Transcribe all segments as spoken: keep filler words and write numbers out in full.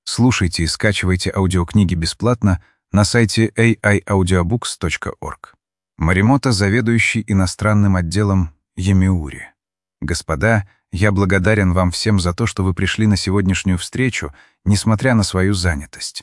Слушайте и скачивайте аудиокниги бесплатно на сайте эй ай аудиобукс точка орг. Моримото, заведующий иностранным отделом Йомиури. Господа, я благодарен вам всем за то, что вы пришли на сегодняшнюю встречу, несмотря на свою занятость.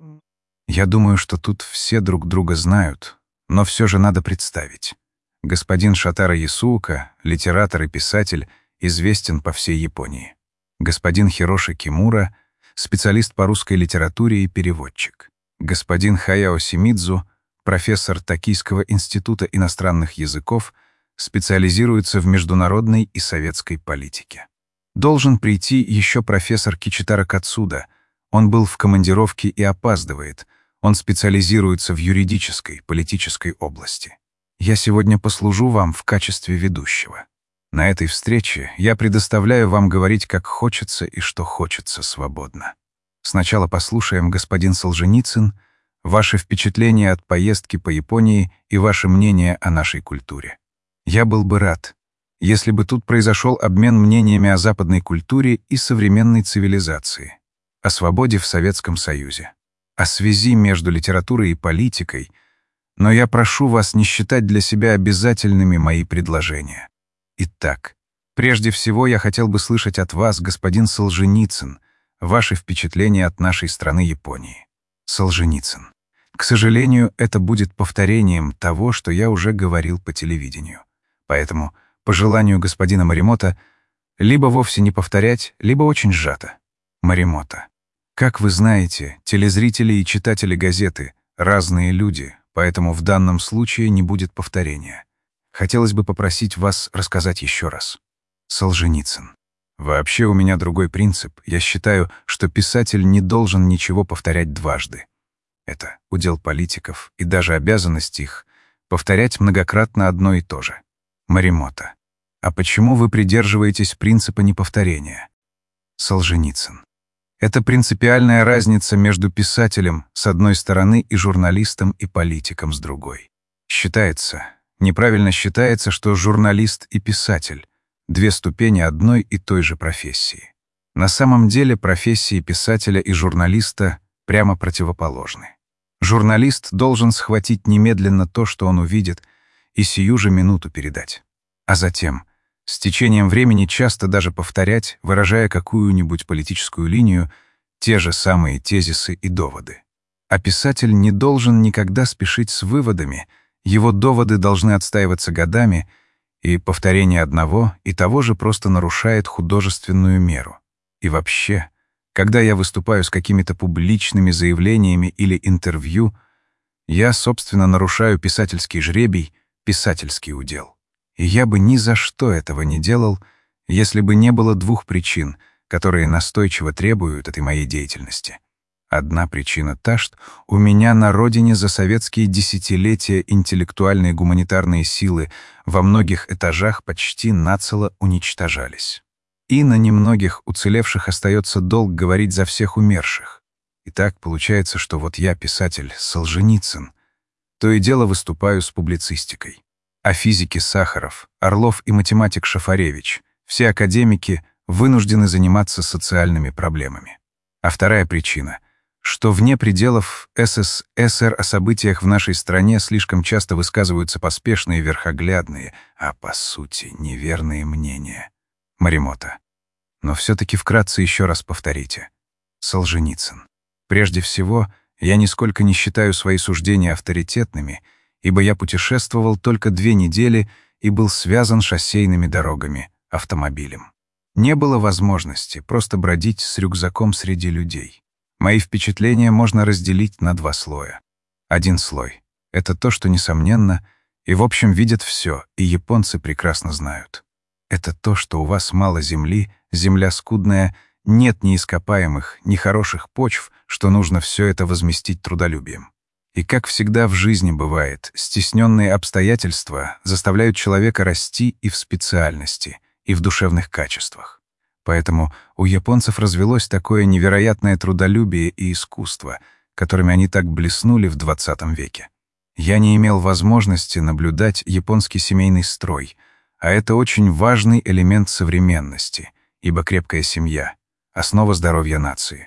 Я думаю, что тут все друг друга знают, но все же надо представить. Господин Шотаро Ясуука, литератор и писатель, известен по всей Японии. Господин Хироши Кимура — специалист по русской литературе и переводчик. Господин Хаяо Симидзу, профессор Токийского института иностранных языков, специализируется в международной и советской политике. Должен прийти еще профессор Кичитаро Кацуда. Он был в командировке и опаздывает. Он специализируется в юридической, политической области. Я сегодня послужу вам в качестве ведущего. На этой встрече я предоставляю вам говорить, как хочется и что хочется свободно. Сначала послушаем, господин Солженицын, ваши впечатления от поездки по Японии и ваше мнение о нашей культуре. Я был бы рад, если бы тут произошел обмен мнениями о западной культуре и современной цивилизации, о свободе в Советском Союзе, о связи между литературой и политикой, но я прошу вас не считать для себя обязательными мои предложения. Итак, прежде всего я хотел бы слышать от вас, господин Солженицын, ваши впечатления от нашей страны Японии. Солженицын. К сожалению, это будет повторением того, что я уже говорил по телевидению. Поэтому, по желанию господина Моримото, либо вовсе не повторять, либо очень сжато. Моримото. Как вы знаете, телезрители и читатели газеты — разные люди, поэтому в данном случае не будет повторения. Хотелось бы попросить вас рассказать еще раз. Солженицын. Вообще у меня другой принцип. Я считаю, что писатель не должен ничего повторять дважды. Это удел политиков и даже обязанность их повторять многократно одно и то же. Моримото. А почему вы придерживаетесь принципа неповторения? Солженицын. Это принципиальная разница между писателем с одной стороны и журналистом и политиком с другой. Считается, неправильно считается, что журналист и писатель — две ступени одной и той же профессии. На самом деле профессии писателя и журналиста прямо противоположны. Журналист должен схватить немедленно то, что он увидит, и сию же минуту передать. А затем, с течением времени часто даже повторять, выражая какую-нибудь политическую линию, те же самые тезисы и доводы. А писатель не должен никогда спешить с выводами, его доводы должны отстаиваться годами, и повторение одного и того же просто нарушает художественную меру. И вообще, когда я выступаю с какими-то публичными заявлениями или интервью, я, собственно, нарушаю писательский жребий, писательский удел. И я бы ни за что этого не делал, если бы не было двух причин, которые настойчиво требуют этой моей деятельности. Одна причина та, что у меня на родине за советские десятилетия интеллектуальные гуманитарные силы во многих этажах почти нацело уничтожались. И на немногих уцелевших остается долг говорить за всех умерших. И так получается, что вот я, писатель Солженицын, то и дело выступаю с публицистикой. А физики Сахаров, Орлов и математик Шафаревич, все академики вынуждены заниматься социальными проблемами. А вторая причина — что вне пределов эс эс эс эр о событиях в нашей стране слишком часто высказываются поспешные, верхоглядные, а по сути неверные мнения. Моримото. Но все-таки вкратце еще раз повторите. Солженицын. Прежде всего, я нисколько не считаю свои суждения авторитетными, ибо я путешествовал только две недели и был связан шоссейными дорогами, автомобилем. Не было возможности просто бродить с рюкзаком среди людей. Мои впечатления можно разделить на два слоя. Один слой — это то, что несомненно, и в общем видят все, и японцы прекрасно знают. Это то, что у вас мало земли, земля скудная, нет ни ископаемых, ни хороших почв, что нужно все это возместить трудолюбием. И как всегда в жизни бывает, стесненные обстоятельства заставляют человека расти и в специальности, и в душевных качествах. Поэтому у японцев развелось такое невероятное трудолюбие и искусство, которыми они так блеснули в двадцатом веке. Я не имел возможности наблюдать японский семейный строй, а это очень важный элемент современности, ибо крепкая семья — основа здоровья нации.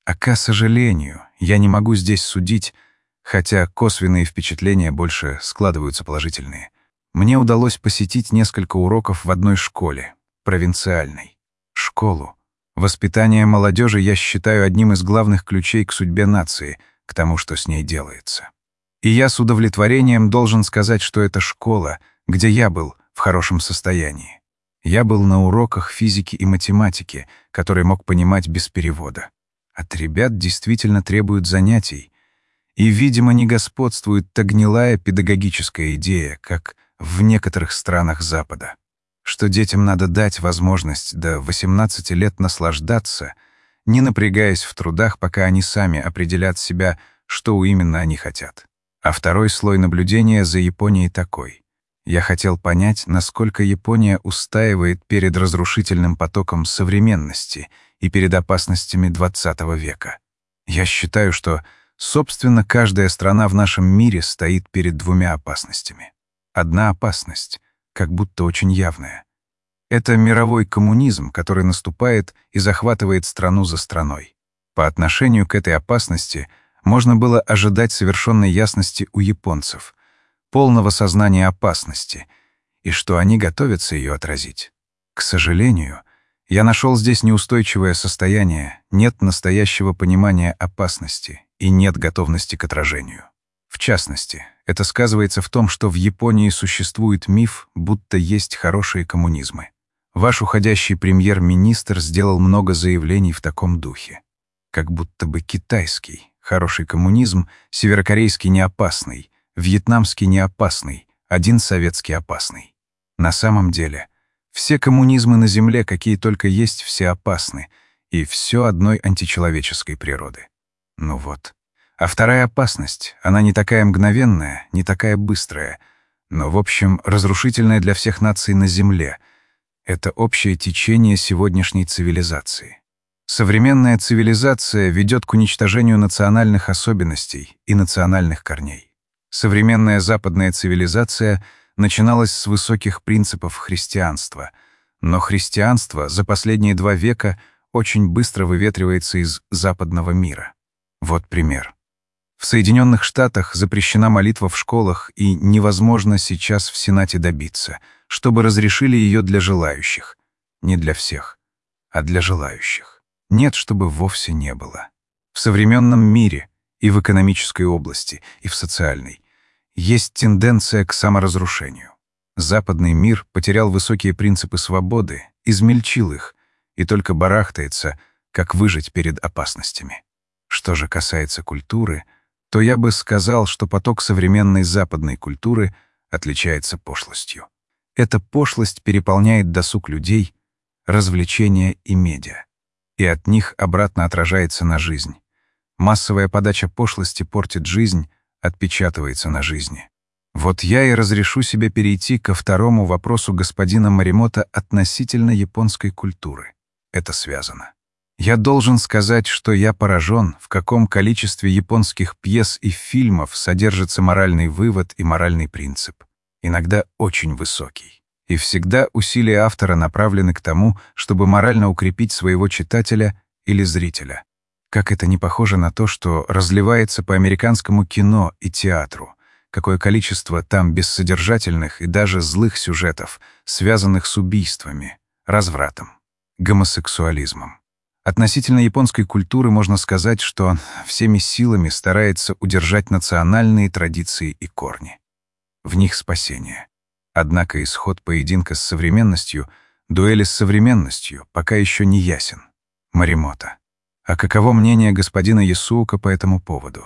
А к сожалению, я не могу здесь судить, хотя косвенные впечатления больше складываются положительные. Мне удалось посетить несколько уроков в одной школе, провинциальной. Школу. Воспитание молодежи я считаю одним из главных ключей к судьбе нации, к тому, что с ней делается. И я с удовлетворением должен сказать, что это школа, где я был в хорошем состоянии. Я был на уроках физики и математики, которые мог понимать без перевода. От ребят действительно требуют занятий. И, видимо, не господствует та гнилая педагогическая идея, как в некоторых странах Запада, что детям надо дать возможность до восемнадцати лет наслаждаться, не напрягаясь в трудах, пока они сами определят себя, что именно они хотят. А второй слой наблюдения за Японией такой. Я хотел понять, насколько Япония устаивает перед разрушительным потоком современности и перед опасностями двадцатого века. Я считаю, что, собственно, каждая страна в нашем мире стоит перед двумя опасностями. Одна опасность, как будто очень явная. Это мировой коммунизм, который наступает и захватывает страну за страной. По отношению к этой опасности можно было ожидать совершенной ясности у японцев, полного сознания опасности, и что они готовятся ее отразить. К сожалению, я нашел здесь неустойчивое состояние, нет настоящего понимания опасности и нет готовности к отражению. В частности, это сказывается в том, что в Японии существует миф, будто есть хорошие коммунизмы. Ваш уходящий премьер-министр сделал много заявлений в таком духе. Как будто бы китайский хороший коммунизм, северокорейский неопасный, вьетнамский неопасный, один советский опасный. На самом деле, все коммунизмы на Земле, какие только есть, все опасны, и все одной античеловеческой природы. Ну вот. А вторая опасность, она не такая мгновенная, не такая быстрая, но, в общем, разрушительная для всех наций на Земле. Это общее течение сегодняшней цивилизации. Современная цивилизация ведет к уничтожению национальных особенностей и национальных корней. Современная западная цивилизация начиналась с высоких принципов христианства, но христианство за последние два века очень быстро выветривается из западного мира. Вот пример. В Соединенных Штатах запрещена молитва в школах, и невозможно сейчас в Сенате добиться, чтобы разрешили ее для желающих. Не для всех, а для желающих. Нет, чтобы вовсе не было. В современном мире и в экономической области, и в социальной есть тенденция к саморазрушению. Западный мир потерял высокие принципы свободы, измельчил их и только барахтается, как выжить перед опасностями. Что же касается культуры, то я бы сказал, что поток современной западной культуры отличается пошлостью. Эта пошлость переполняет досуг людей, развлечения и медиа, и от них обратно отражается на жизнь. Массовая подача пошлости портит жизнь, отпечатывается на жизни. Вот я и разрешу себе перейти ко второму вопросу господина Моримото относительно японской культуры. Это связано. Я должен сказать, что я поражен, в каком количестве японских пьес и фильмов содержится моральный вывод и моральный принцип, иногда очень высокий. И всегда усилия автора направлены к тому, чтобы морально укрепить своего читателя или зрителя. Как это не похоже на то, что разливается по американскому кино и театру, какое количество там бессодержательных и даже злых сюжетов, связанных с убийствами, развратом, гомосексуализмом. Относительно японской культуры можно сказать, что он всеми силами старается удержать национальные традиции и корни. В них спасение. Однако исход поединка с современностью, дуэли с современностью, пока еще не ясен. Моримото. А каково мнение господина Ясуука по этому поводу?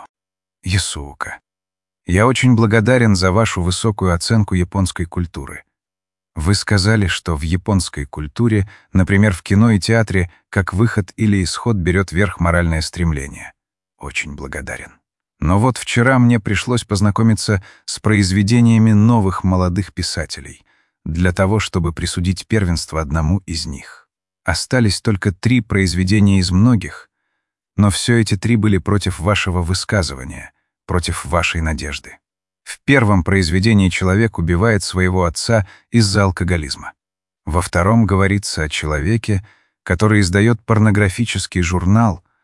Ясуука. Я очень благодарен за вашу высокую оценку японской культуры. Вы сказали, что в японской культуре, например, в кино и театре, как выход или исход берет верх моральное стремление. Очень благодарен. Но вот вчера мне пришлось познакомиться с произведениями новых молодых писателей для того, чтобы присудить первенство одному из них. Остались только три произведения из многих, но все эти три были против вашего высказывания, против вашей надежды. В первом произведении человек убивает своего отца из-за алкоголизма. Во втором говорится о человеке, который издает порнографический журнал,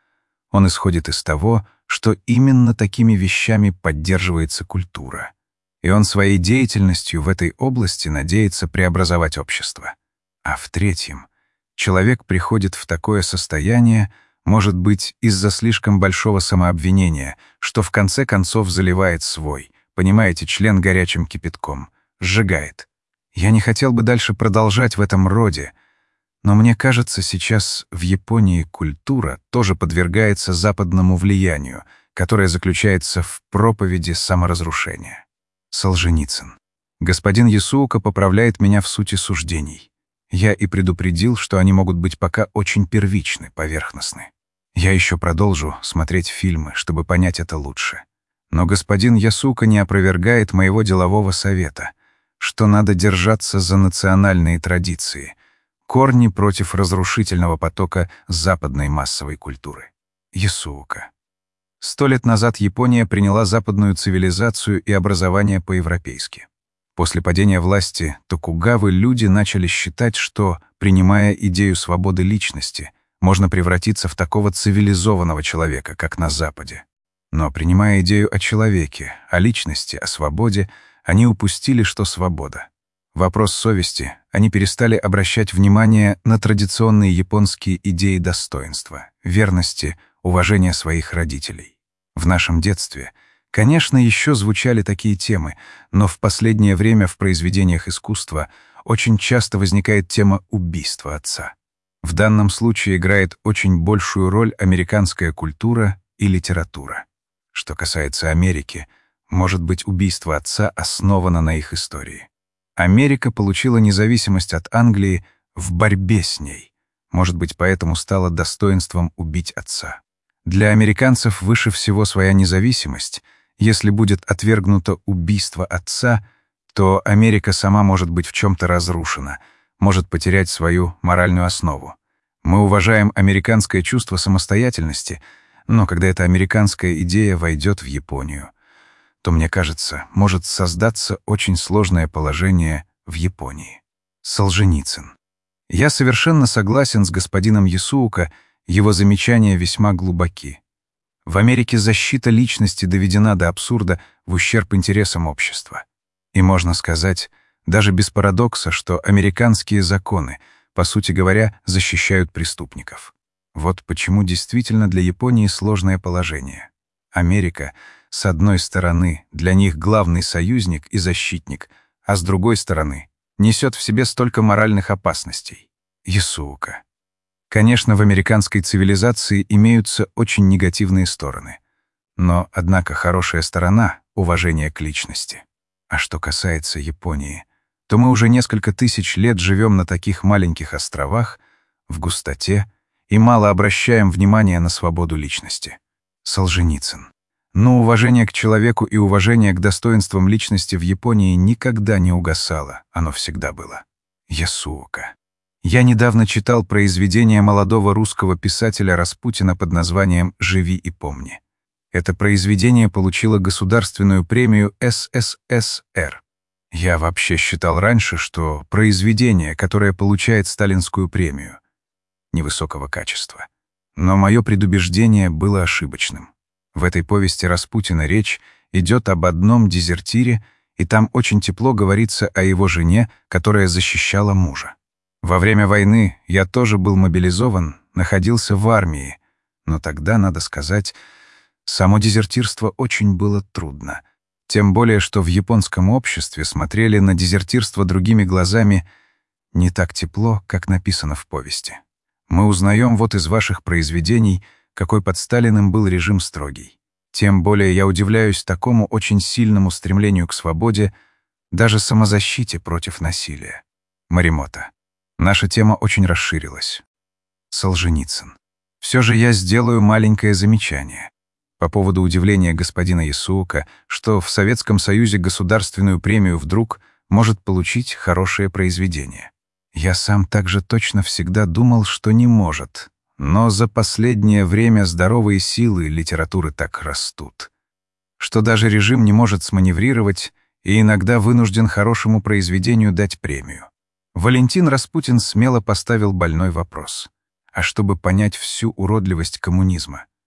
Он исходит из того, что именно такими вещами поддерживается культура. И он своей деятельностью в этой области надеется преобразовать общество. А в-третьем, человек приходит в такое состояние, может быть, из-за слишком большого самообвинения, что в конце концов заливает свой, понимаете, член горячим кипятком, сжигает. Я не хотел бы дальше продолжать в этом роде, но мне кажется, сейчас в Японии культура тоже подвергается западному влиянию, которое заключается в проповеди саморазрушения. Солженицын. Господин Ясуука поправляет меня в сути суждений. Я и предупредил, что они могут быть пока очень первичны, поверхностны. Я еще продолжу смотреть фильмы, чтобы понять это лучше. Но господин Ясуука не опровергает моего делового совета, что надо держаться за национальные традиции, корни против разрушительного потока западной массовой культуры. Ясуука. Сто лет назад Япония приняла западную цивилизацию и образование по-европейски. После падения власти Токугавы люди начали считать, что, принимая идею свободы личности, можно превратиться в такого цивилизованного человека, как на Западе. Но, принимая идею о человеке, о личности, о свободе, они упустили, что свобода. Вопрос совести, они перестали обращать внимание на традиционные японские идеи достоинства, верности, уважения своих родителей. В нашем детстве, конечно, еще звучали такие темы, но в последнее время в произведениях искусства очень часто возникает тема убийства отца. В данном случае играет очень большую роль американская культура и литература. Что касается Америки, может быть, убийство отца основано на их истории. Америка получила независимость от Англии в борьбе с ней. Может быть, поэтому стало достоинством убить отца. Для американцев выше всего своя независимость. Если будет отвергнуто убийство отца, то Америка сама может быть в чем-то разрушена, может потерять свою моральную основу. Мы уважаем американское чувство самостоятельности, но когда эта американская идея войдет в Японию, то, мне кажется, может создаться очень сложное положение в Японии. Солженицын. Я совершенно согласен с господином Ясуука, его замечания весьма глубоки. В Америке защита личности доведена до абсурда в ущерб интересам общества. И можно сказать, даже без парадокса, что американские законы, по сути говоря, защищают преступников. Вот почему действительно для Японии сложное положение. Америка, с одной стороны, для них главный союзник и защитник, а с другой стороны, несет в себе столько моральных опасностей. Ясуука. Конечно, в американской цивилизации имеются очень негативные стороны. Но, однако, хорошая сторона — уважение к личности. А что касается Японии, то мы уже несколько тысяч лет живем на таких маленьких островах, в густоте, и мало обращаем внимания на свободу личности. Солженицын. Но уважение к человеку и уважение к достоинствам личности в Японии никогда не угасало, оно всегда было. Ясуука. Я недавно читал произведение молодого русского писателя Распутина под названием «Живи и помни». Это произведение получило государственную премию эс эс эс эр. Я вообще считал раньше, что произведение, которое получает сталинскую премию, невысокого качества. Но мое предубеждение было ошибочным. В этой повести Распутина речь идет об одном дезертире, и там очень тепло говорится о его жене, которая защищала мужа. Во время войны я тоже был мобилизован, находился в армии, но тогда, надо сказать, само дезертирство очень было трудно. Тем более, что в японском обществе смотрели на дезертирство другими глазами не так тепло, как написано в повести. Мы узнаем вот из ваших произведений, какой под Сталиным был режим строгий. Тем более я удивляюсь такому очень сильному стремлению к свободе, даже самозащите против насилия. Моримото. Наша тема очень расширилась. Солженицын. Все же я сделаю маленькое замечание. По поводу удивления господина Ясуука, что в Советском Союзе государственную премию вдруг может получить хорошее произведение. Я сам также точно всегда думал, что не может. Но за последнее время здоровые силы литературы так растут, что даже режим не может сманеврировать и иногда вынужден хорошему произведению дать премию. Валентин Распутин смело поставил больной вопрос. А чтобы понять всю уродливость коммунизма,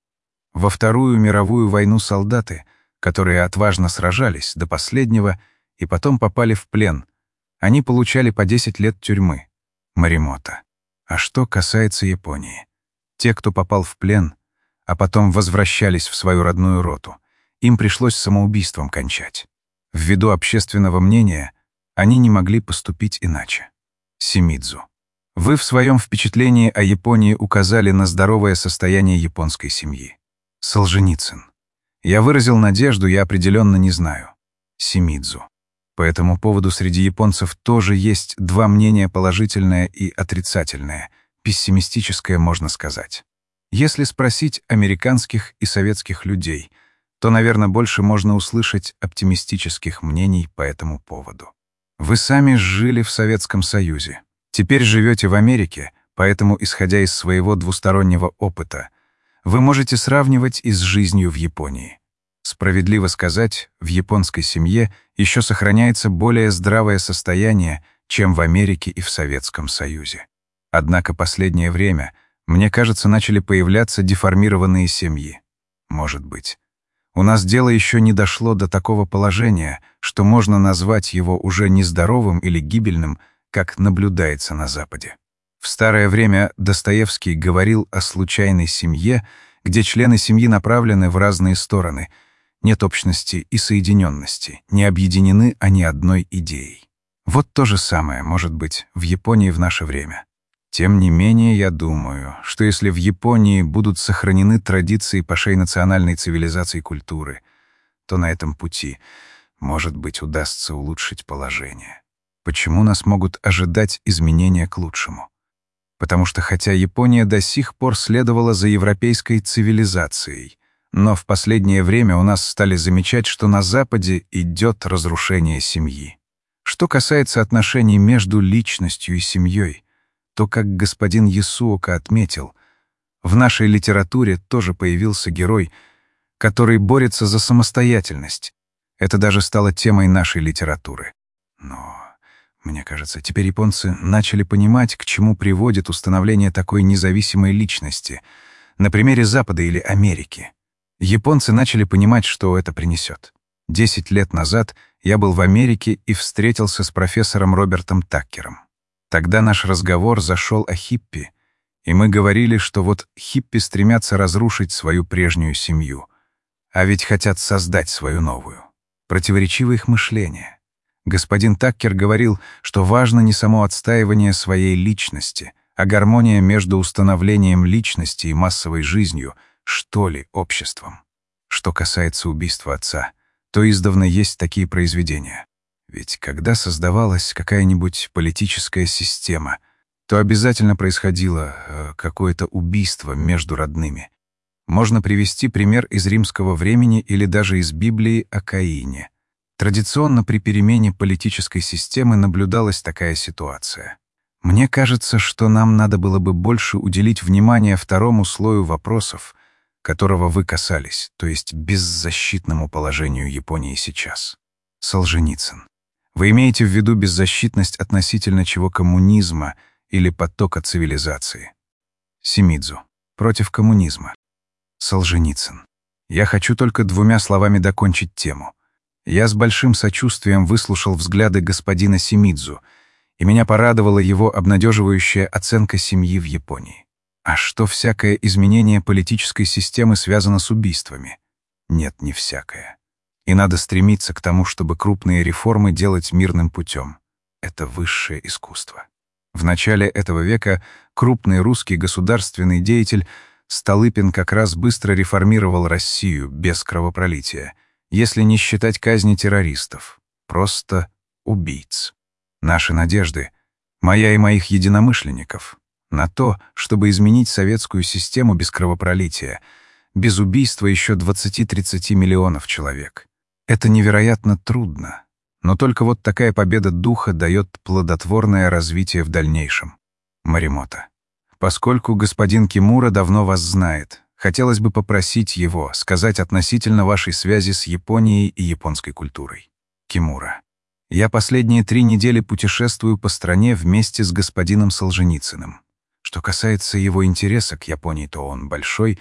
Во Вторую мировую войну солдаты, которые отважно сражались до последнего и потом попали в плен, они получали по десять лет тюрьмы. Моримото. А что касается Японии? Те, кто попал в плен, а потом возвращались в свою родную роту, им пришлось самоубийством кончать. Ввиду общественного мнения они не могли поступить иначе. Симидзу. Вы в своем впечатлении о Японии указали на здоровое состояние японской семьи. Солженицын. Я выразил надежду, я определенно не знаю. Симидзу. По этому поводу среди японцев тоже есть два мнения, положительное и отрицательное, пессимистическое, можно сказать. Если спросить американских и советских людей, то, наверное, больше можно услышать оптимистических мнений по этому поводу. Вы сами жили в Советском Союзе. Теперь живете в Америке, поэтому, исходя из своего двустороннего опыта, вы можете сравнивать и с жизнью в Японии. Справедливо сказать, в японской семье еще сохраняется более здравое состояние, чем в Америке и в Советском Союзе. Однако последнее время, мне кажется, начали появляться деформированные семьи. Может быть. У нас дело еще не дошло до такого положения, что можно назвать его уже нездоровым или гибельным, как наблюдается на Западе. В старое время Достоевский говорил о случайной семье, где члены семьи направлены в разные стороны, нет общности и соединенности, не объединены они одной идеей. Вот то же самое может быть в Японии в наше время. Тем не менее, я думаю, что если в Японии будут сохранены традиции пошей национальной цивилизации и культуры, то на этом пути, может быть, удастся улучшить положение. Почему нас могут ожидать изменения к лучшему? Потому что хотя Япония до сих пор следовала за европейской цивилизацией, но в последнее время у нас стали замечать, что на Западе идет разрушение семьи. Что касается отношений между личностью и семьей, то, как господин Ясуока отметил, в нашей литературе тоже появился герой, который борется за самостоятельность. Это даже стало темой нашей литературы. Но, мне кажется, теперь японцы начали понимать, к чему приводит установление такой независимой личности, на примере Запада или Америки. Японцы начали понимать, что это принесет. Десять лет назад я был в Америке и встретился с профессором Робертом Таккером. Тогда наш разговор зашел о хиппи, и мы говорили, что вот хиппи стремятся разрушить свою прежнюю семью, а ведь хотят создать свою новую. Противоречиво их мышление. Господин Таккер говорил, что важно не само отстаивание своей личности, а гармония между установлением личности и массовой жизнью, что ли, обществом. Что касается убийства отца, то издавна есть такие произведения. Ведь когда создавалась какая-нибудь политическая система, то обязательно происходило э, какое-то убийство между родными. Можно привести пример из римского времени или даже из Библии о Каине. Традиционно при перемене политической системы наблюдалась такая ситуация. Мне кажется, что нам надо было бы больше уделить внимание второму слою вопросов, которого вы касались, то есть беззащитному положению Японии сейчас. Солженицын. Вы имеете в виду беззащитность относительно чего коммунизма или потока цивилизации? Симидзу. Против коммунизма. Солженицын. Я хочу только двумя словами докончить тему. Я с большим сочувствием выслушал взгляды господина Симидзу, и меня порадовала его обнадеживающая оценка семьи в Японии. А что всякое изменение политической системы связано с убийствами? Нет, не всякое. И надо стремиться к тому, чтобы крупные реформы делать мирным путем. Это высшее искусство. В начале этого века крупный русский государственный деятель Столыпин как раз быстро реформировал Россию без кровопролития, если не считать казни террористов, просто убийц. Наши надежды, моя и моих единомышленников, на то, чтобы изменить советскую систему без кровопролития, без убийства еще двадцати-тридцати миллионов человек. Это невероятно трудно, но только вот такая победа духа дает плодотворное развитие в дальнейшем. Моримото. Поскольку господин Кимура давно вас знает, хотелось бы попросить его сказать относительно вашей связи с Японией и японской культурой. Кимура. Я последние три недели путешествую по стране вместе с господином Солженицыным. Что касается его интереса к Японии, то он большой,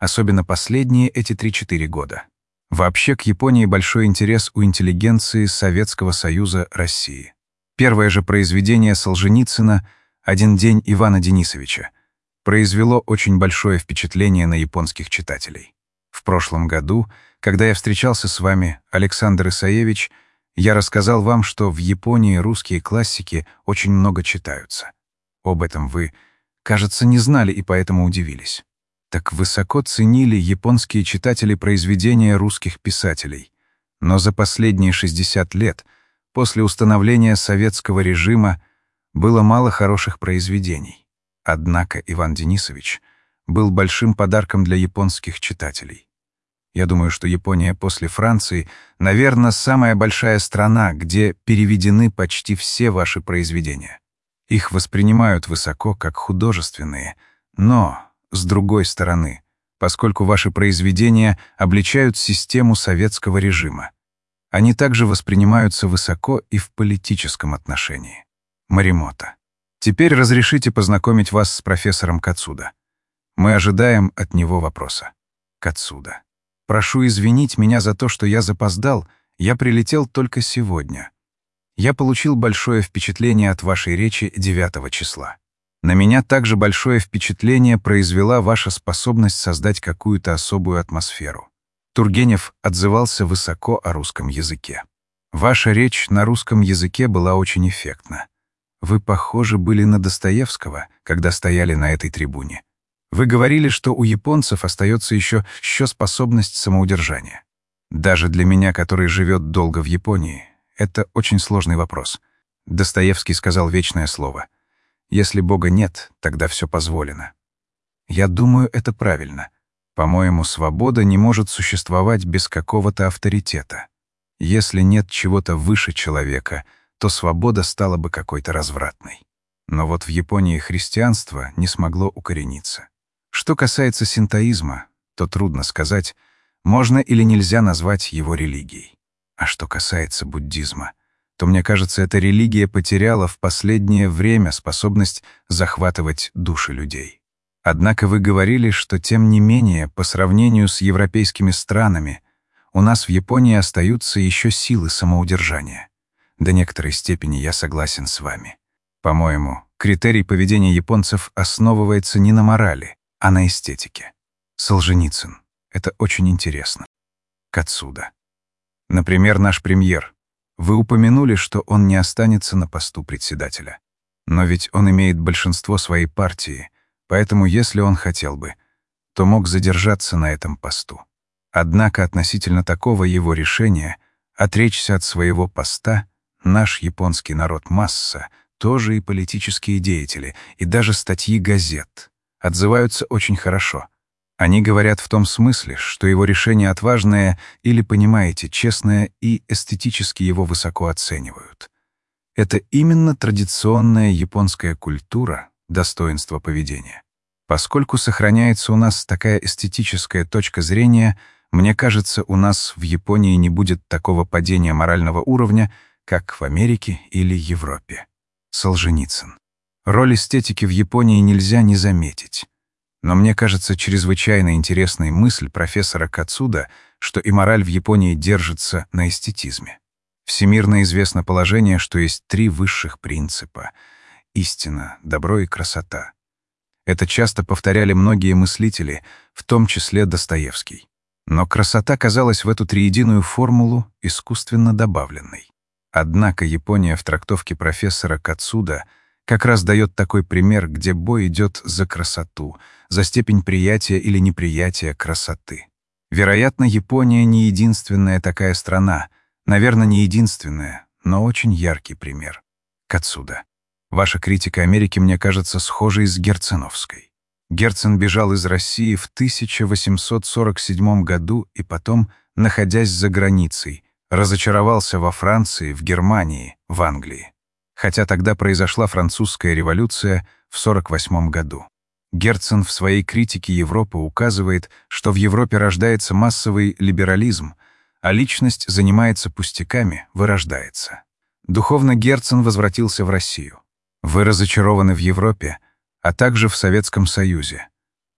особенно последние эти три-четыре года. Вообще к Японии большой интерес у интеллигенции Советского Союза России. Первое же произведение Солженицына «Один день Ивана Денисовича» произвело очень большое впечатление на японских читателей. В прошлом году, когда я встречался с вами, Александр Исаевич, я рассказал вам, что в Японии русские классики очень много читаются. Об этом вы, кажется, не знали и поэтому удивились. Так высоко ценили японские читатели произведения русских писателей. Но за последние шестьдесят лет, после установления советского режима, было мало хороших произведений. Однако Иван Денисович был большим подарком для японских читателей. Я думаю, что Япония после Франции, наверное, самая большая страна, где переведены почти все ваши произведения. Их воспринимают высоко как художественные, но, с другой стороны, поскольку ваши произведения обличают систему советского режима, они также воспринимаются высоко и в политическом отношении. Моримото. Теперь разрешите познакомить вас с профессором Кацуда. Мы ожидаем от него вопроса. Кацуда. Прошу извинить меня за то, что я запоздал, я прилетел только сегодня. Я получил большое впечатление от вашей речи девятого числа. На меня также большое впечатление произвела ваша способность создать какую-то особую атмосферу. Тургенев отзывался высоко о русском языке. Ваша речь на русском языке была очень эффектна. Вы похожи были на Достоевского, когда стояли на этой трибуне. Вы говорили, что у японцев остается еще, еще способность самоудержания. Даже для меня, который живет долго в Японии, это очень сложный вопрос. Достоевский сказал вечное слово. Если Бога нет, тогда все позволено. Я думаю, это правильно. По-моему, свобода не может существовать без какого-то авторитета. Если нет чего-то выше человека, то свобода стала бы какой-то развратной. Но вот в Японии христианство не смогло укорениться. Что касается синтоизма, то трудно сказать, можно или нельзя назвать его религией. А что касается буддизма, то, мне кажется, эта религия потеряла в последнее время способность захватывать души людей. Однако вы говорили, что, тем не менее, по сравнению с европейскими странами, у нас в Японии остаются еще силы самоудержания. До некоторой степени я согласен с вами. По-моему, критерий поведения японцев основывается не на морали, а на эстетике. Солженицын. Это очень интересно. Кацуда. Например, наш премьер. Вы упомянули, что он не останется на посту председателя. Но ведь он имеет большинство своей партии, поэтому если он хотел бы, то мог задержаться на этом посту. Однако относительно такого его решения отречься от своего поста наш японский народ масса, тоже и политические деятели, и даже статьи газет отзываются очень хорошо. Они говорят в том смысле, что его решение отважное или, понимаете, честное, и эстетически его высоко оценивают. Это именно традиционная японская культура, достоинство поведения. Поскольку сохраняется у нас такая эстетическая точка зрения, мне кажется, у нас в Японии не будет такого падения морального уровня, как в Америке или Европе. Солженицын. Роль эстетики в Японии нельзя не заметить. Но мне кажется чрезвычайно интересной мысль профессора Кацуда, что и мораль в Японии держится на эстетизме. Всемирно известно положение, что есть три высших принципа — истина, добро и красота. Это часто повторяли многие мыслители, в том числе Достоевский. Но красота казалась в эту триединую формулу искусственно добавленной. Однако Япония в трактовке профессора Кацуда как раз дает такой пример, где бой идет за красоту, за степень приятия или неприятия красоты. Вероятно, Япония не единственная такая страна, наверное, не единственная, но очень яркий пример. Кацуда. Ваша критика Америки, мне кажется, схожей с герценовской. Герцен бежал из России в тысяча восемьсот сорок седьмом году и потом, находясь за границей, разочаровался во Франции, в Германии, в Англии. Хотя тогда произошла французская революция в сорок восьмом году. Герцен в своей критике Европы указывает, что в Европе рождается массовый либерализм, а личность занимается пустяками, вырождается. Духовно Герцен возвратился в Россию. Вы разочарованы в Европе, а также в Советском Союзе.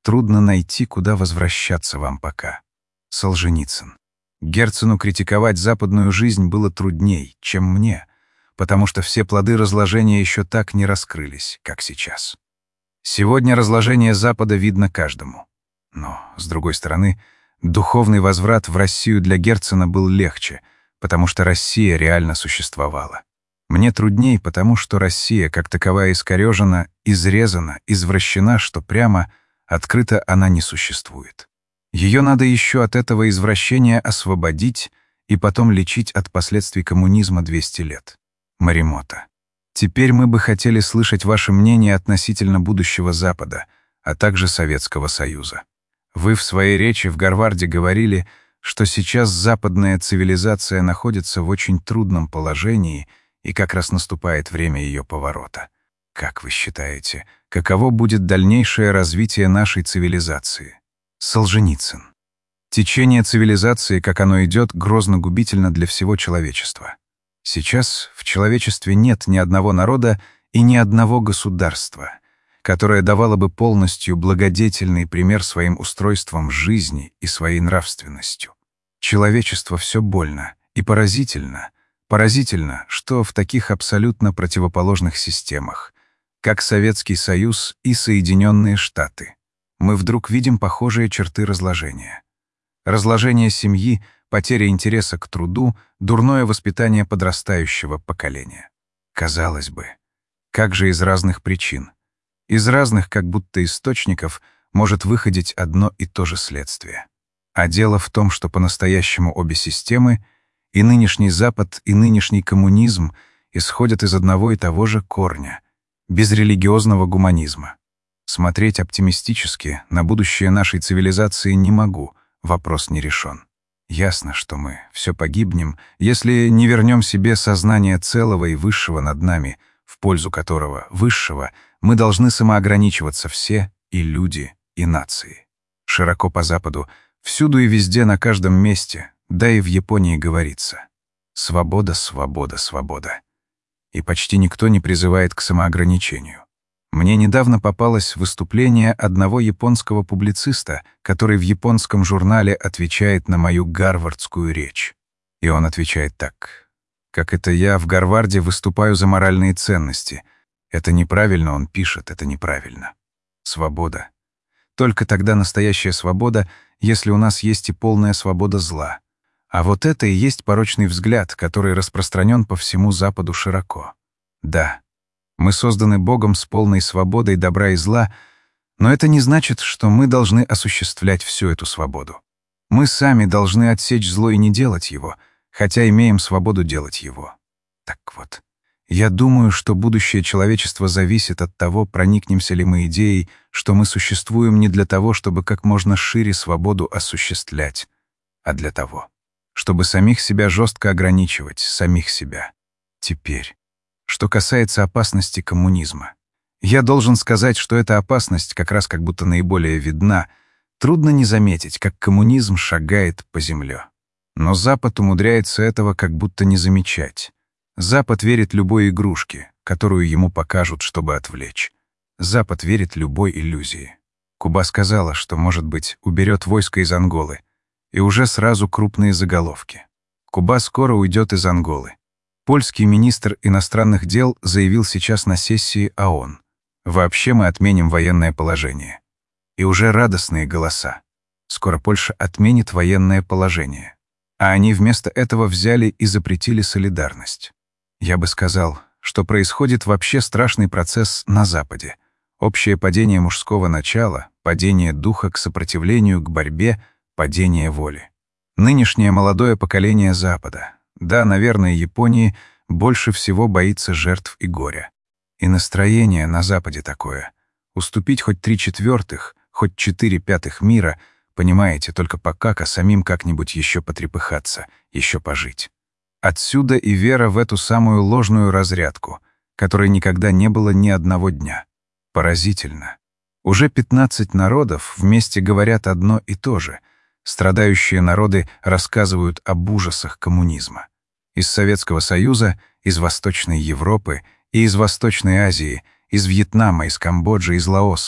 Трудно найти, куда возвращаться вам пока. Солженицын. Герцену критиковать западную жизнь было трудней, чем мне, потому что все плоды разложения еще так не раскрылись, как сейчас. Сегодня разложение Запада видно каждому. Но, с другой стороны, духовный возврат в Россию для Герцена был легче, потому что Россия реально существовала. Мне трудней, потому что Россия, как таковая, искорежена, изрезана, извращена, что прямо, открыто она не существует. Ее надо еще от этого извращения освободить и потом лечить от последствий коммунизма двести лет. Маримота. Теперь мы бы хотели слышать ваше мнение относительно будущего Запада, а также Советского Союза. Вы в своей речи в Гарварде говорили, что сейчас западная цивилизация находится в очень трудном положении и как раз наступает время ее поворота. Как вы считаете, каково будет дальнейшее развитие нашей цивилизации? Солженицын. Течение цивилизации, как оно идет, грозно губительно для всего человечества. Сейчас в человечестве нет ни одного народа и ни одного государства, которое давало бы полностью благодетельный пример своим устройством жизни и своей нравственностью. Человечество все больно и поразительно, поразительно, что в таких абсолютно противоположных системах, как Советский Союз и Соединенные Штаты, мы вдруг видим похожие черты разложения. Разложение семьи, потеря интереса к труду, дурное воспитание подрастающего поколения. Казалось бы, как же из разных причин, из разных как будто источников может выходить одно и то же следствие. А дело в том, что по-настоящему обе системы, и нынешний Запад, и нынешний коммунизм, исходят из одного и того же корня — безрелигиозного гуманизма. Смотреть оптимистически на будущее нашей цивилизации не могу, вопрос не решен. Ясно, что мы все погибнем, если не вернем себе сознание целого и высшего над нами, в пользу которого, высшего, мы должны самоограничиваться все, и люди, и нации. Широко по Западу, всюду и везде, на каждом месте, да и в Японии говорится: свобода, свобода, свобода. И почти никто не призывает к самоограничению. Мне недавно попалось выступление одного японского публициста, который в японском журнале отвечает на мою гарвардскую речь. И он отвечает так: «Как это я в Гарварде выступаю за моральные ценности. Это неправильно, он пишет, это неправильно. Свобода. Только тогда настоящая свобода, если у нас есть и полная свобода зла. А вот это и есть порочный взгляд, который распространен по всему Западу широко. Да, мы созданы Богом с полной свободой добра и зла, но это не значит, что мы должны осуществлять всю эту свободу. Мы сами должны отсечь зло и не делать его, хотя имеем свободу делать его. Так вот, я думаю, что будущее человечества зависит от того, проникнемся ли мы идеей, что мы существуем не для того, чтобы как можно шире свободу осуществлять, а для того, чтобы самих себя жестко ограничивать, самих себя. Теперь, что касается опасности коммунизма. Я должен сказать, что эта опасность как раз как будто наиболее видна. Трудно не заметить, как коммунизм шагает по земле. Но Запад умудряется этого как будто не замечать. Запад верит любой игрушке, которую ему покажут, чтобы отвлечь. Запад верит любой иллюзии. Куба сказала, что, может быть, уберет войско из Анголы. И уже сразу крупные заголовки. Куба скоро уйдет из Анголы. Польский министр иностранных дел заявил сейчас на сессии ООН: «Вообще мы отменим военное положение». И уже радостные голоса. Скоро Польша отменит военное положение. А они вместо этого взяли и запретили солидарность. Я бы сказал, что происходит вообще страшный процесс на Западе. Общее падение мужского начала, падение духа к сопротивлению, к борьбе, падение воли. Нынешнее молодое поколение Запада, да, наверное, Японии, больше всего боится жертв и горя. И настроение на Западе такое: уступить хоть три четвертых, хоть четыре пятых мира, понимаете, только пока, а самим как-нибудь еще потрепыхаться, еще пожить. Отсюда и вера в эту самую ложную разрядку, которой никогда не было ни одного дня. Поразительно. Уже пятнадцать народов вместе говорят одно и то же. Страдающие народы рассказывают об ужасах коммунизма. Из Советского Союза, из Восточной Европы и из Восточной Азии, из Вьетнама, из Камбоджи, из Лаоса.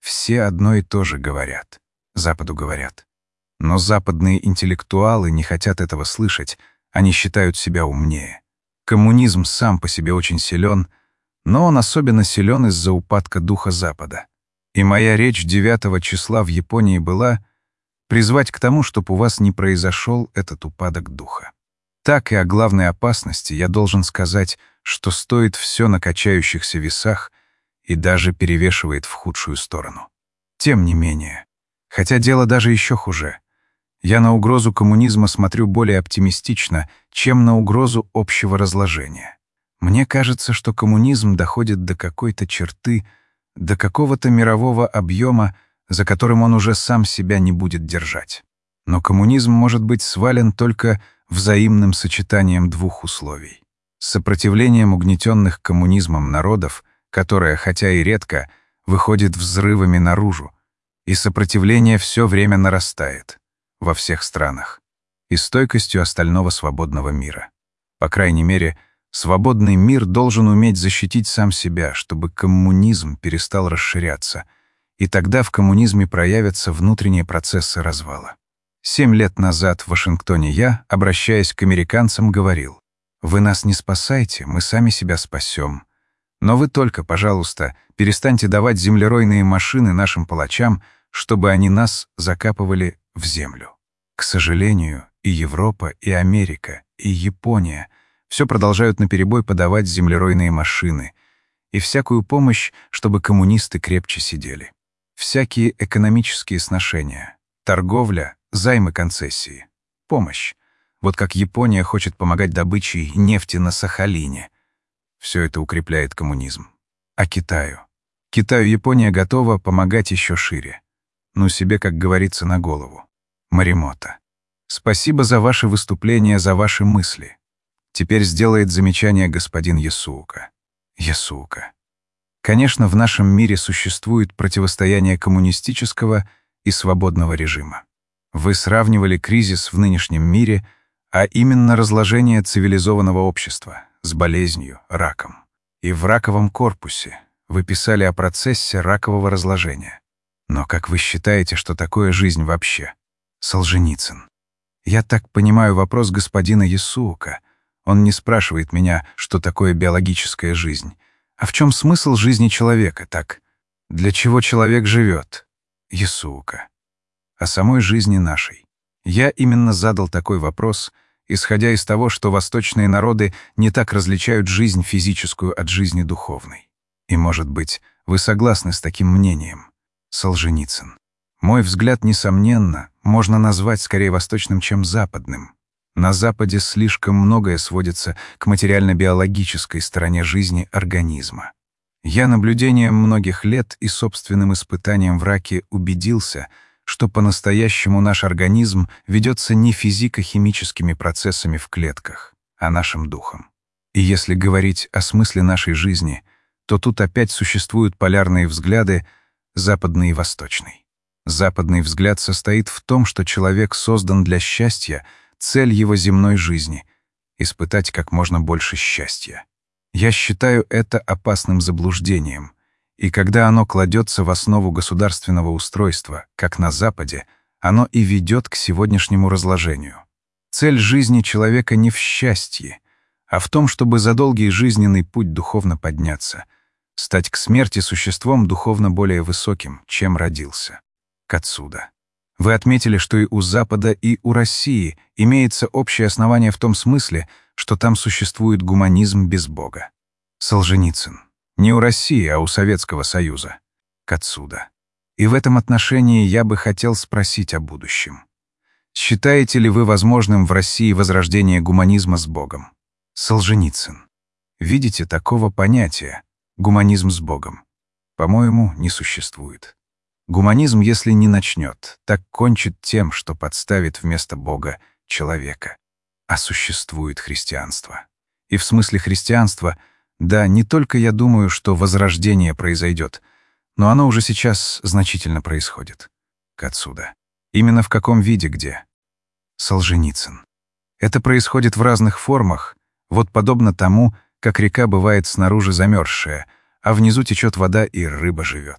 Все одно и то же говорят. Западу говорят. Но западные интеллектуалы не хотят этого слышать, они считают себя умнее. Коммунизм сам по себе очень силен, но он особенно силен из-за упадка духа Запада. И моя речь девятого числа в Японии была призвать к тому, чтобы у вас не произошел этот упадок духа. Так и о главной опасности я должен сказать, что стоит все на качающихся весах и даже перевешивает в худшую сторону. Тем не менее, хотя дело даже еще хуже, я на угрозу коммунизма смотрю более оптимистично, чем на угрозу общего разложения. Мне кажется, что коммунизм доходит до какой-то черты, до какого-то мирового объема, за которым он уже сам себя не будет держать. Но коммунизм может быть свален только взаимным сочетанием двух условий. Сопротивлением угнетенных коммунизмом народов, которое, хотя и редко, выходит взрывами наружу, и сопротивление все время нарастает во всех странах, и стойкостью остального свободного мира. По крайней мере, свободный мир должен уметь защитить сам себя, чтобы коммунизм перестал расширяться, и тогда в коммунизме проявятся внутренние процессы развала. Семь лет назад в Вашингтоне я, обращаясь к американцам, говорил: «Вы нас не спасайте, мы сами себя спасем. Но вы только, пожалуйста, перестаньте давать землеройные машины нашим палачам, чтобы они нас закапывали в землю». К сожалению, и Европа, и Америка, и Япония все продолжают наперебой подавать землеройные машины и всякую помощь, чтобы коммунисты крепче сидели. Всякие экономические сношения, торговля, займы, концессии, помощь. Вот как Япония хочет помогать добычей нефти на Сахалине. Все это укрепляет коммунизм. А Китаю? Китаю Япония готова помогать еще шире. Ну, себе, как говорится, на голову. Моримото. Спасибо за ваше выступление, за ваши мысли. Теперь сделает замечание господин Ясуука. Ясуука. Конечно, в нашем мире существует противостояние коммунистического и свободного режима. Вы сравнивали кризис в нынешнем мире, а именно разложение цивилизованного общества, с болезнью, раком. И в раковом корпусе вы писали о процессе ракового разложения. Но как вы считаете, что такое жизнь вообще? Солженицын. Я так понимаю вопрос господина Ясуука. Он не спрашивает меня, что такое биологическая жизнь. А в чем смысл жизни человека, так? Для чего человек живет? Ясуука. О самой жизни нашей. Я именно задал такой вопрос, исходя из того, что восточные народы не так различают жизнь физическую от жизни духовной. И, может быть, вы согласны с таким мнением? Солженицын. Мой взгляд, несомненно, можно назвать скорее восточным, чем западным. На Западе слишком многое сводится к материально-биологической стороне жизни организма. Я наблюдением многих лет и собственным испытанием в раке убедился, что по-настоящему наш организм ведется не физико-химическими процессами в клетках, а нашим духом. И если говорить о смысле нашей жизни, то тут опять существуют полярные взгляды, западный и восточный. Западный взгляд состоит в том, что человек создан для счастья, цель его земной жизни — испытать как можно больше счастья. Я считаю это опасным заблуждением, и когда оно кладется в основу государственного устройства, как на Западе, оно и ведет к сегодняшнему разложению. Цель жизни человека не в счастье, а в том, чтобы за долгий жизненный путь духовно подняться, стать к смерти существом духовно более высоким, чем родился. Кацуда. Вы отметили, что и у Запада, и у России имеется общее основание в том смысле, что там существует гуманизм без Бога. Солженицын. Не у России, а у Советского Союза. Кацуда. И в этом отношении я бы хотел спросить о будущем. Считаете ли вы возможным в России возрождение гуманизма с Богом? Солженицын. Видите, такого понятия «гуманизм с Богом», по-моему, не существует. Гуманизм, если не начнет, так кончит тем, что подставит вместо Бога человека. А существует христианство. И в смысле христианства, да, не только я думаю, что возрождение произойдет, но оно уже сейчас значительно происходит. Кацуда. Именно в каком виде, где? Солженицын. Это происходит в разных формах, вот подобно тому, как река бывает снаружи замерзшая, а внизу течет вода и рыба живет.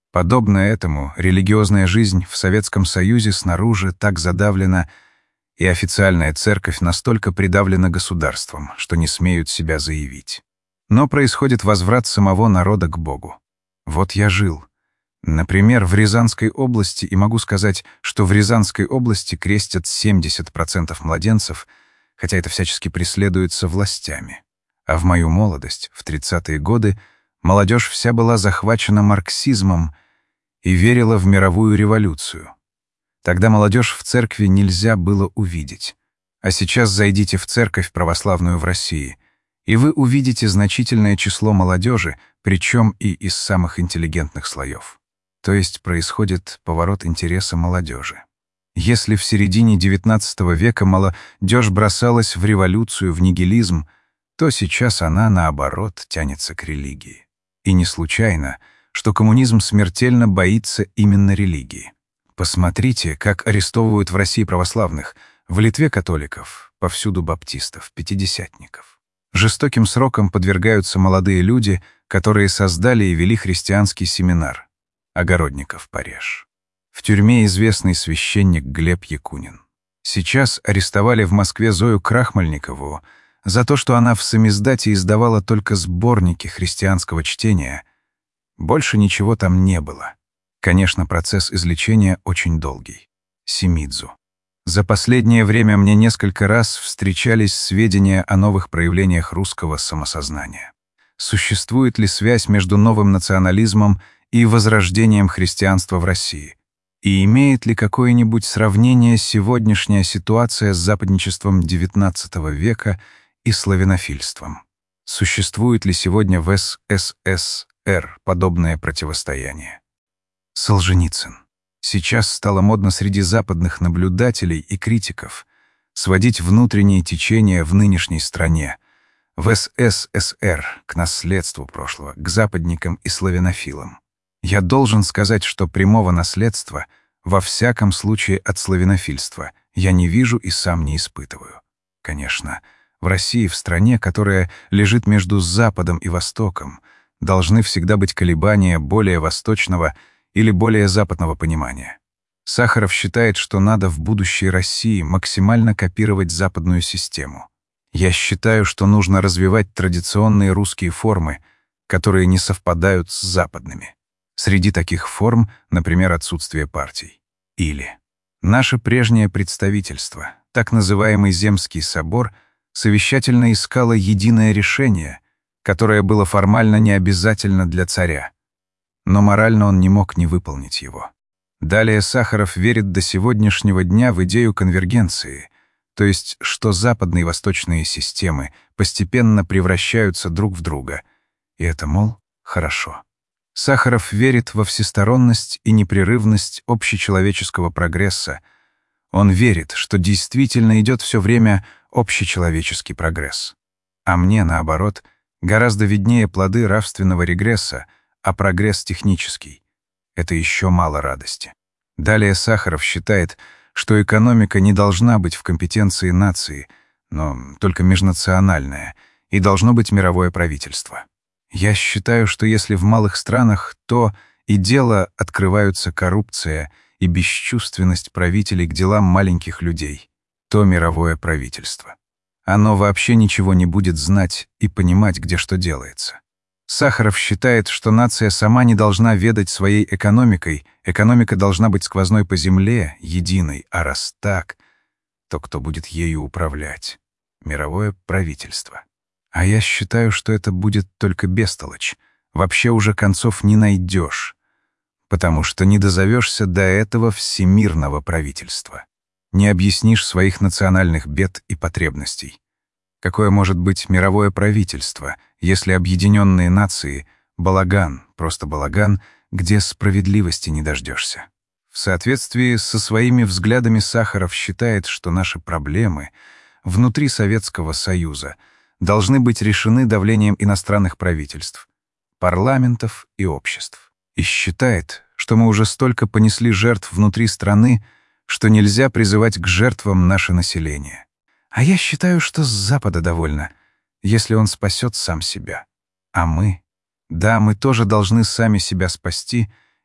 Подобно этому, религиозная жизнь в Советском Союзе снаружи так задавлена, и официальная церковь настолько придавлена государством, что не смеют себя заявить. Но происходит возврат самого народа к Богу. Вот я жил. Например, в Рязанской области, и могу сказать, что в Рязанской области крестят семьдесят процентов младенцев, хотя это всячески преследуется властями. А в мою молодость, в тридцатые годы, молодежь вся была захвачена марксизмом и верила в мировую революцию. Тогда молодежь в церкви нельзя было увидеть. А сейчас зайдите в церковь православную в России, и вы увидите значительное число молодежи, причем и из самых интеллигентных слоев. То есть происходит поворот интереса молодежи. Если в середине девятнадцатого века молодежь бросалась в революцию, в нигилизм, то сейчас она, наоборот, тянется к религии. И не случайно, что коммунизм смертельно боится именно религии. Посмотрите, как арестовывают в России православных, в Литве католиков, повсюду баптистов, пятидесятников. Жестоким срокам подвергаются молодые люди, которые создали и вели христианский семинар. Огородников порежь. В тюрьме известный священник Глеб Якунин. Сейчас арестовали в Москве Зою Крахмальникову за то, что она в самиздате издавала только сборники христианского чтения. Больше ничего там не было. Конечно, процесс излечения очень долгий. Симидзу. За последнее время мне несколько раз встречались сведения о новых проявлениях русского самосознания. Существует ли связь между новым национализмом и возрождением христианства в России? И имеет ли какое-нибудь сравнение сегодняшняя ситуация с западничеством девятнадцатого века и славянофильством? Существует ли сегодня в эс эс эс эр подобное противостояние? Солженицын. Сейчас стало модно среди западных наблюдателей и критиков сводить внутренние течения в нынешней стране, в эс эс эс эр, к наследству прошлого, к западникам и славянофилам. Я должен сказать, что прямого наследства, во всяком случае от славянофильства, я не вижу и сам не испытываю. Конечно, в России, в стране, которая лежит между Западом и Востоком, должны всегда быть колебания более восточного или более западного понимания. Сахаров считает, что надо в будущей России максимально копировать западную систему. Я считаю, что нужно развивать традиционные русские формы, которые не совпадают с западными. Среди таких форм, например, отсутствие партий. Или наше прежнее представительство, так называемый Земский собор, совещательно искало единое решение, которое было формально необязательно для царя. Но морально он не мог не выполнить его. Далее Сахаров верит до сегодняшнего дня в идею конвергенции, то есть что западные и восточные системы постепенно превращаются друг в друга. И это, мол, хорошо. Сахаров верит во всесторонность и непрерывность общечеловеческого прогресса. Он верит, что действительно идет все время общечеловеческий прогресс. А мне, наоборот, гораздо виднее плоды нравственного регресса, а прогресс технический. Это еще мало радости. Далее Сахаров считает, что экономика не должна быть в компетенции нации, но только межнациональная, и должно быть мировое правительство. Я считаю, что если в малых странах то и дело открываются коррупция и бесчувственность правителей к делам маленьких людей, то мировое правительство. Оно вообще ничего не будет знать и понимать, где что делается. Сахаров считает, что нация сама не должна ведать своей экономикой, экономика должна быть сквозной по земле, единой, а раз так, то кто будет ею управлять? Мировое правительство. А я считаю, что это будет только бестолочь. Вообще уже концов не найдешь, потому что не дозовешься до этого всемирного правительства. Не объяснишь своих национальных бед и потребностей. Какое может быть мировое правительство, если объединенные нации — балаган, просто балаган, где справедливости не дождешься? В соответствии со своими взглядами Сахаров считает, что наши проблемы внутри Советского Союза должны быть решены давлением иностранных правительств, парламентов и обществ. И считает, что мы уже столько понесли жертв внутри страны, что нельзя призывать к жертвам наше население. А я считаю, что с Запада довольно, если он спасет сам себя. А мы? Да, мы тоже должны сами себя спасти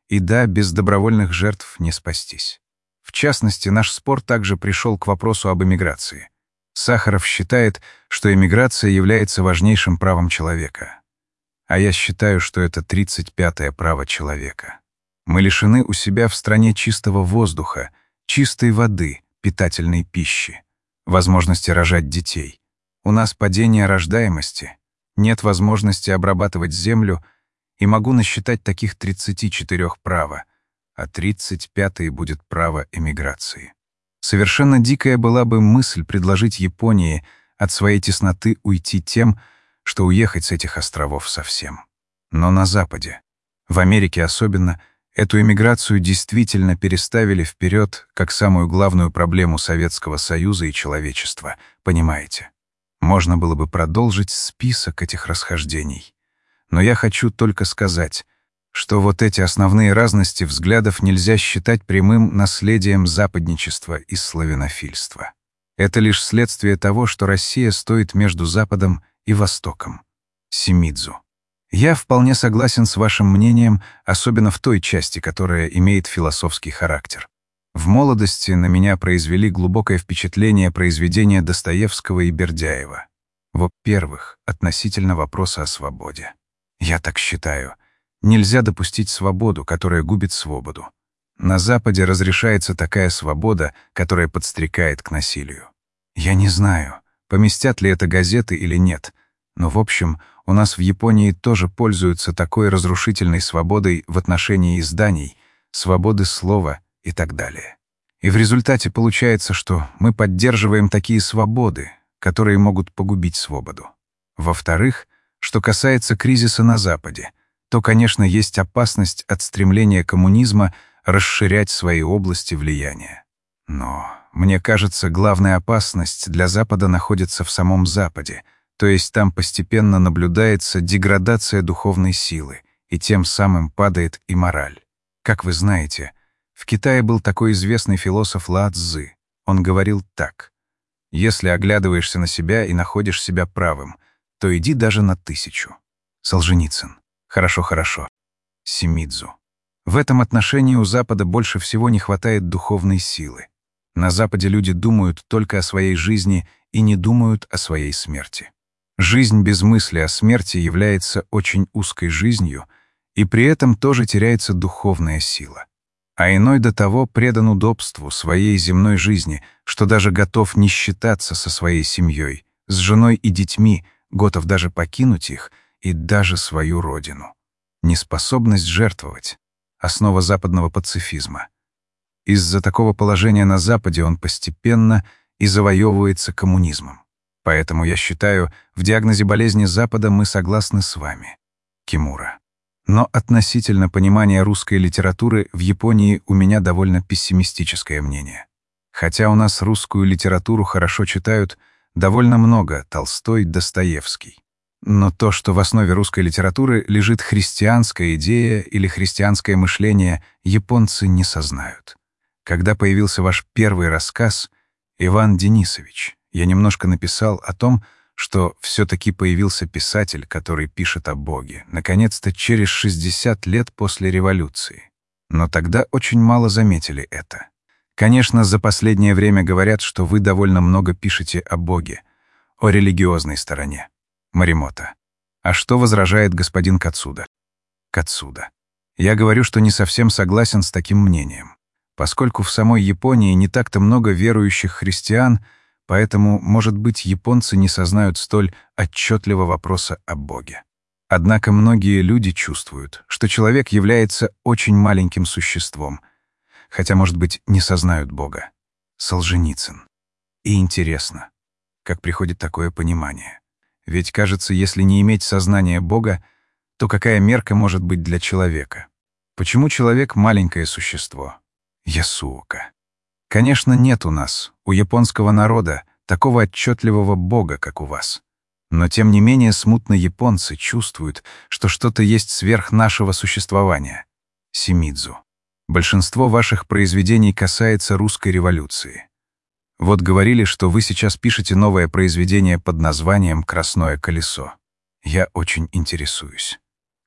И да, без добровольных жертв не спастись. В частности, наш спор также пришел к вопросу об эмиграции. Сахаров считает, что эмиграция является важнейшим правом человека. А я считаю, что это тридцать пятое право человека. Мы лишены у себя в стране чистого воздуха, чистой воды, питательной пищи, возможности рожать детей. У нас падение рождаемости, нет возможности обрабатывать землю, и могу насчитать таких тридцать четыре права, а тридцать пятое будет право эмиграции. Совершенно дикая была бы мысль предложить Японии от своей тесноты уйти тем, что уехать с этих островов совсем. Но на Западе, в Америке особенно, эту эмиграцию действительно переставили вперед как самую главную проблему Советского Союза и человечества, понимаете? Можно было бы продолжить список этих расхождений. Но я хочу только сказать, что вот эти основные разности взглядов нельзя считать прямым наследием западничества и славянофильства. Это лишь следствие того, что Россия стоит между Западом и Востоком. Симидзу. Я вполне согласен с вашим мнением, особенно в той части, которая имеет философский характер. В молодости на меня произвели глубокое впечатление произведения Достоевского и Бердяева. Во-первых, относительно вопроса о свободе. Я так считаю. Нельзя допустить свободу, которая губит свободу. На Западе разрешается такая свобода, которая подстрекает к насилию. Я не знаю, поместят ли это газеты или нет, но, в общем, у нас в Японии тоже пользуются такой разрушительной свободой в отношении изданий, свободы слова и так далее. И в результате получается, что мы поддерживаем такие свободы, которые могут погубить свободу. Во-вторых, что касается кризиса на Западе, то, конечно, есть опасность от стремления коммунизма расширять свои области влияния. Но, мне кажется, главная опасность для Запада находится в самом Западе, то есть там постепенно наблюдается деградация духовной силы, и тем самым падает и мораль. Как вы знаете, в Китае был такой известный философ Ла Цзы. Он говорил так: «Если оглядываешься на себя и находишь себя правым, то иди даже на тысячу». Солженицын. Хорошо, хорошо. Симидзу. В этом отношении у Запада больше всего не хватает духовной силы. На Западе люди думают только о своей жизни и не думают о своей смерти. Жизнь без мысли о смерти является очень узкой жизнью, и при этом тоже теряется духовная сила. А иной до того предан удобству своей земной жизни, что даже готов не считаться со своей семьей, с женой и детьми, готов даже покинуть их и даже свою родину. Неспособность жертвовать — основа западного пацифизма. Из-за такого положения на Западе он постепенно и завоевывается коммунизмом. Поэтому я считаю, в диагнозе болезни Запада мы согласны с вами. Кимура. Но относительно понимания русской литературы в Японии у меня довольно пессимистическое мнение. Хотя у нас русскую литературу хорошо читают довольно много — Толстой, Достоевский. Но то, что в основе русской литературы лежит христианская идея или христианское мышление, японцы не сознают. Когда появился ваш первый рассказ «Иван Денисович», я немножко написал о том, что все-таки появился писатель, который пишет о Боге, наконец-то через шестьдесят лет после революции. Но тогда очень мало заметили это. Конечно, за последнее время говорят, что вы довольно много пишете о Боге, о религиозной стороне. Моримото. А что возражает господин Кацуда? Кацуда. Я говорю, что не совсем согласен с таким мнением. Поскольку в самой Японии не так-то много верующих христиан, поэтому, может быть, японцы не сознают столь отчетливого вопроса о Боге. Однако многие люди чувствуют, что человек является очень маленьким существом, хотя, может быть, не сознают Бога. Солженицын. И интересно, как приходит такое понимание. Ведь, кажется, если не иметь сознания Бога, то какая мерка может быть для человека? Почему человек — маленькое существо? Ясуока. Конечно, нет у нас, у японского народа, такого отчетливого Бога, как у вас. Но, тем не менее, смутно японцы чувствуют, что что-то есть сверх нашего существования. Симидзу. Большинство ваших произведений касается русской революции. Вот говорили, что вы сейчас пишете новое произведение под названием «Красное колесо». Я очень интересуюсь.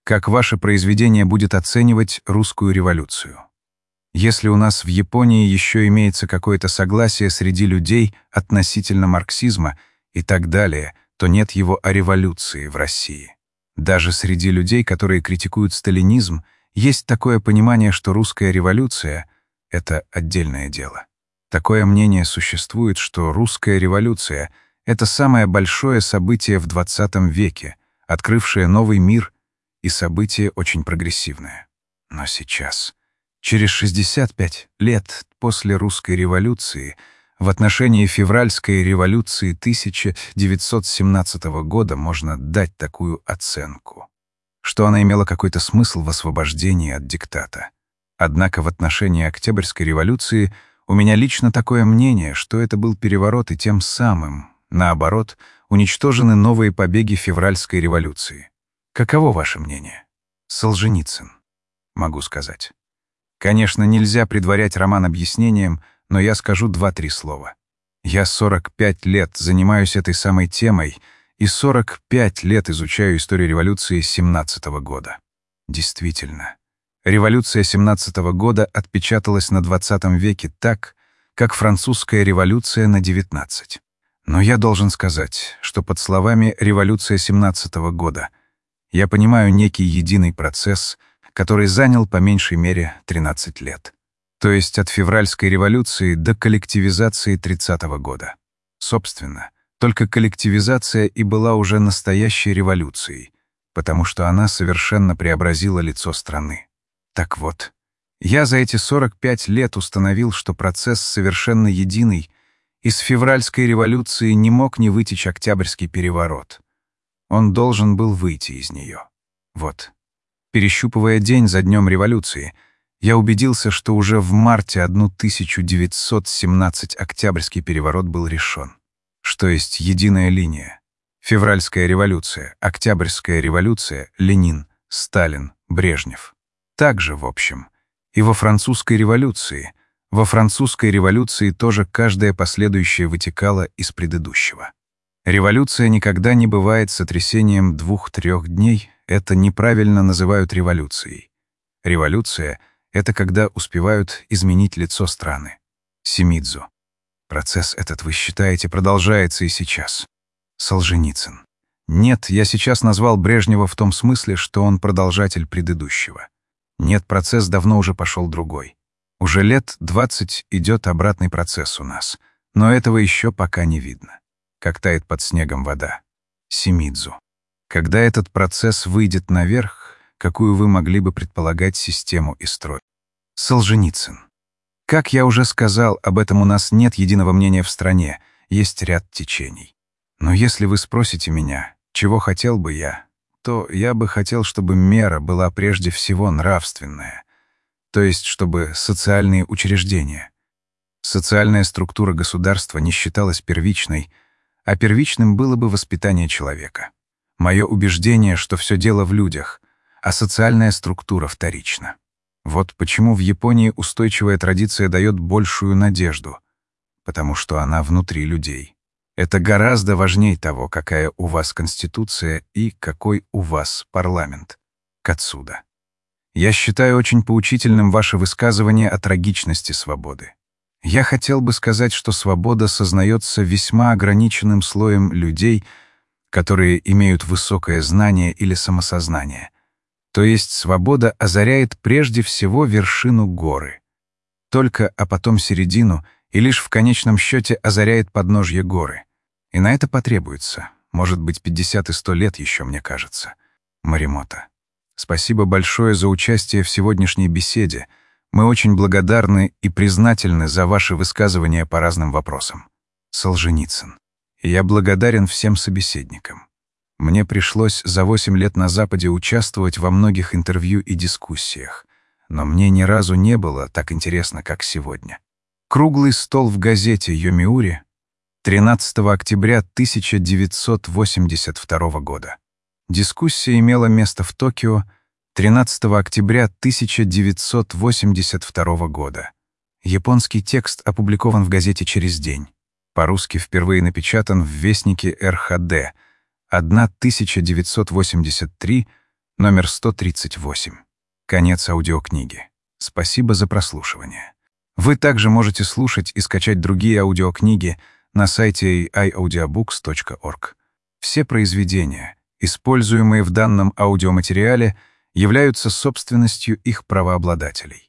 как ваше произведение будет оценивать русскую революцию. Если у нас в Японии еще имеется какое-то согласие среди людей относительно марксизма и так далее, то нет его о революции в России. Даже среди людей, которые критикуют сталинизм, есть такое понимание, что русская революция — это отдельное дело. Такое мнение существует, что русская революция — это самое большое событие в двадцатом веке, открывшее новый мир, и событие очень прогрессивное. Но сейчас, через шестьдесят пять лет после русской революции, в отношении февральской революции тысяча девятьсот семнадцатого года можно дать такую оценку, что она имела какой-то смысл в освобождении от диктата. Однако в отношении Октябрьской революции у меня лично такое мнение, что это был переворот и тем самым, наоборот, уничтожены новые побеги февральской революции. Каково ваше мнение? Солженицын. Могу сказать. Конечно, нельзя предварять роман объяснением, но я скажу два-три слова. Я сорок пять лет занимаюсь этой самой темой и сорок пять лет изучаю историю революции семнадцатого года. Действительно, революция семнадцатого года отпечаталась на двадцатом веке так, как французская революция на девятнадцать. Но я должен сказать, что под словами «революция семнадцатого года» я понимаю некий единый процесс, который занял по меньшей мере тринадцать лет. То есть от февральской революции до коллективизации тридцатого года. Собственно, только коллективизация и была уже настоящей революцией, потому что она совершенно преобразила лицо страны. Так вот, я за эти сорок пять лет установил, что процесс совершенно единый, из февральской революции не мог не вытечь Октябрьский переворот. Он должен был выйти из нее. Вот. Перещупывая день за днем революции, я убедился, что уже в марте тысяча девятьсот семнадцатого Октябрьский переворот был решен. Что есть единая линия. Февральская революция, Октябрьская революция, Ленин, Сталин, Брежнев. Также, в общем, и во французской революции. Во французской революции тоже каждая последующая вытекала из предыдущего. Революция никогда не бывает сотрясением двух-трех дней, это неправильно называют революцией. Революция — это когда успевают изменить лицо страны. Симидзу. Процесс этот, вы считаете, продолжается и сейчас. Солженицын. Нет, я сейчас назвал Брежнева в том смысле, что он продолжатель предыдущего. Нет, процесс давно уже пошел другой. Уже лет двадцать идет обратный процесс у нас, но этого еще пока не видно. Как тает под снегом вода. Симидзу. Когда этот процесс выйдет наверх, какую вы могли бы предполагать систему и строй? Солженицын. Как я уже сказал, об этом у нас нет единого мнения в стране, есть ряд течений. Но если вы спросите меня, чего хотел бы я, то я бы хотел, чтобы мера была прежде всего нравственная, то есть чтобы социальные учреждения. Социальная структура государства не считалась первичной, а первичным было бы воспитание человека. Мое убеждение, что все дело в людях, а социальная структура вторична. Вот почему в Японии устойчивая традиция дает большую надежду, потому что она внутри людей. Это гораздо важнее того, какая у вас конституция и какой у вас парламент. Кацуда. Я считаю очень поучительным ваше высказывание о трагичности свободы. Я хотел бы сказать, что свобода сознается весьма ограниченным слоем людей, которые имеют высокое знание или самосознание. То есть свобода озаряет прежде всего вершину горы, только а потом середину и лишь в конечном счете озаряет подножье горы. И на это потребуется, может быть, пятьдесят и сто лет еще, мне кажется. Моримото. Спасибо большое за участие в сегодняшней беседе. Мы очень благодарны и признательны за ваши высказывания по разным вопросам. Солженицын. И я благодарен всем собеседникам. Мне пришлось за восемь лет на Западе участвовать во многих интервью и дискуссиях, но мне ни разу не было так интересно, как сегодня. Круглый стол в газете «Йомиури» тринадцатого октября тысяча девятьсот восемьдесят второго года. Дискуссия имела место в Токио тринадцатого октября тысяча девятьсот восемьдесят второго года. Японский текст опубликован в газете «Через день». По-русски впервые напечатан в Вестнике эр ха дэ тысяча девятьсот восемьдесят три, номер сто тридцать восемь. Конец аудиокниги. Спасибо за прослушивание. Вы также можете слушать и скачать другие аудиокниги на сайте эй ай аудиобукс точка орг. Все произведения, используемые в данном аудиоматериале, являются собственностью их правообладателей.